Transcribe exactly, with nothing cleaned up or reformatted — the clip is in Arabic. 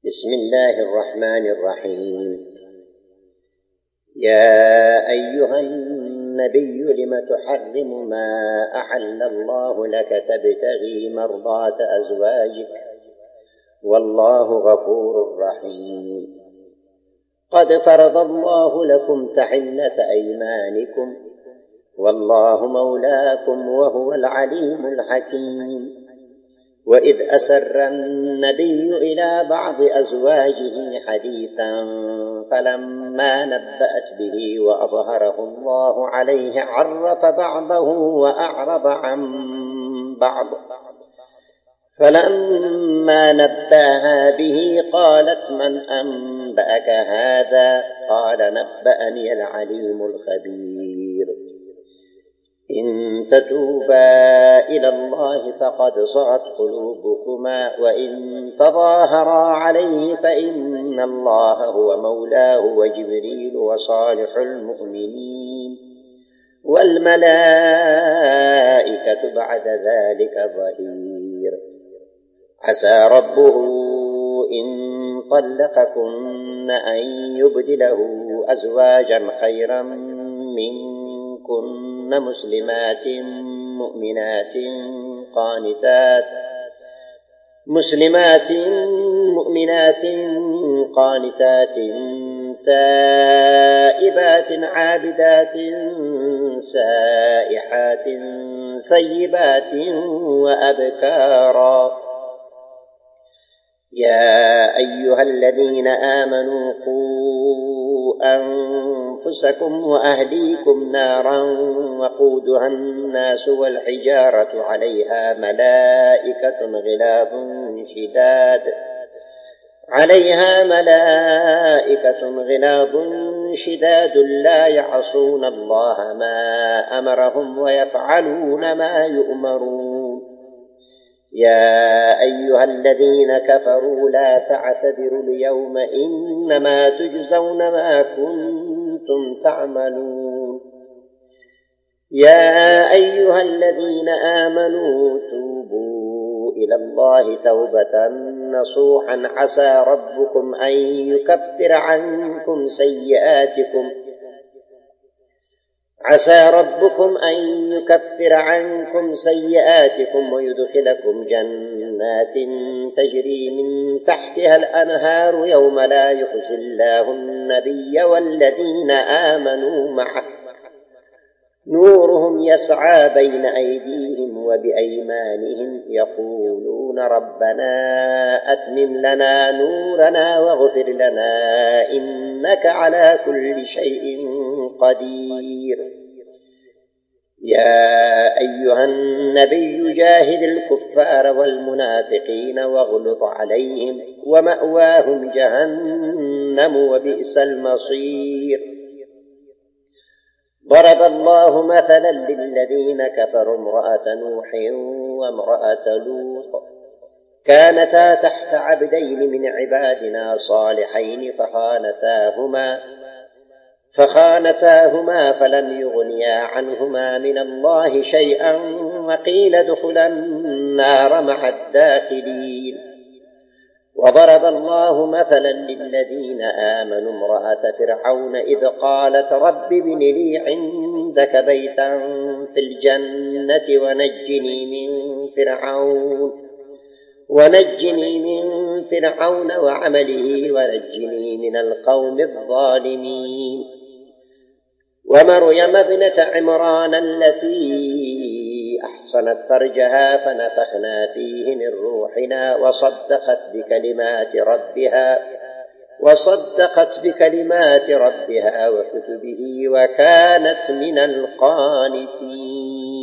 بسم الله الرحمن الرحيم. يا أيها النبي لم تحرم ما أحل الله لك تبتغي مرضات أزواجك والله غفور رحيم. قد فرض الله لكم تحلة أيمانكم والله مولاكم وهو العليم الحكيم. وإذ أسر النبي إلى بعض أزواجه حديثا فلما نبأت به وأظهره الله عليه عرف بعضه وأعرض عن بعض، فلما نبأها به قالت من أنبأك هذا؟ قال نبأني العليم الخبير. إن تتوبا إلى الله فقد صغت قلوبكما وإن تظاهرا عليه فإن الله هو مولاه وجبريل وصالح المؤمنين والملائكة بعد ذلك ظهير. عسى ربه إن طلقكن أن يبدله أزواجا خيرا منكن مسلمات مؤمنات قانتات مسلمات مؤمنات قانتات تائبات عابدات سائحات ثيبات وأبكارا. يا أيها الذين آمنوا قوا أنفسكم وأهليكم نارا وقودها الناس والحجارة عليها ملائكة غلاظ شداد عليها ملائكة غلاظ شداد لا يعصون الله ما أمرهم ويفعلون ما يؤمرون. يا أيها الذين كفروا لا تعتذروا اليوم إنما تجزون ما كنتم تعملون. يا أيها الذين آمنوا توبوا إلى الله توبة نصوحا عسى ربكم أن يكفر عنكم سيئاتكم عسى ربكم أن يكفر عنكم سيئاتكم ويدخلكم جنات تجري من تحتها الأنهار يوم لا يخزي الله النبي والذين آمنوا معه نورهم يسعى بين أيديهم وبأيمانهم يقولون ربنا أتمم لنا نورنا واغفر لنا إنك على كل شيء قدير. يا أيها النبي جاهد الكفار والمنافقين واغلظ عليهم ومأواهم جهنم وبئس المصير. ضرب الله مثلا للذين كفروا امرأة نوح وامرأة لوط كانتا تحت عبدين من عبادنا صالحين فخانتاهما فخانتاهما فلم يغنيا عنهما من الله شيئا وقيل ادخلا النار مع الداخلين. وضرب الله مثلا للذين آمنوا امرأة فرعون إذ قالت رب ابن لي عندك بيتا في الجنة ونجني من فرعون ونجني من فرعون وعمله ونجني من القوم الظالمين. ومريم ابنة عمران التي أحصنت فرجها فنفخنا فيه من روحنا وصدقت بكلمات ربها وصدقت بكلمات ربها وكتبه وكانت من القانتين.